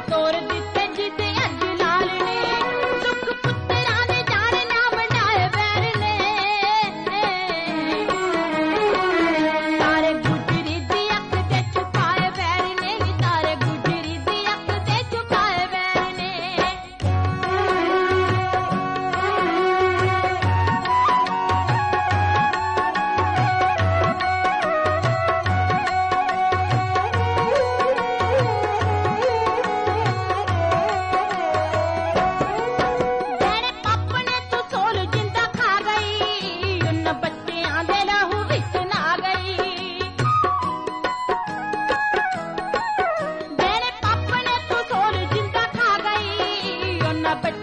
ਤੋਰ ਦਿੱਤੇ ਜਿੱਤੇ ਅੱਜ ਲਾਲ ਨੇ ਸੁੱਖ ਪੁੱਤਰਾਂ ਦੇ ਜਾਣ ਨਾ ਵੰਡਾਏ ਵੈਰ ਨੇ ਤਾਰੇ ਗੁਜਰੀ ਦੀ ਅੱਖ ਤੇ ਛੁਪਾਏ ਵੈਰ ਨੇ ਤਾਰੇ ਗੁਜਰੀ ਦੀ ਅੱਖ ਤੇ ਛੁਪਾਏ ਵੈਰ ਨੇ ਜਿਹੜੇ ਪੱਪ ਨੇ ਤੂੰ ਸੋਲ ਜਿੰਦਾ ਖਾ ਗਈ ਉਹਨਾਂ ਬੱਚਿਆਂ ਦੇ ਲਹੂ ਵਿੱਚ ਨਾ ਗਈ ਜਿਹੜੇ ਪੱਪ ਨੇ ਤੂੰ ਸੋਲ ਜਿੰਦਾ ਖਾ ਗਈ ਉਹਨਾਂ ਬੱਚਿਆਂ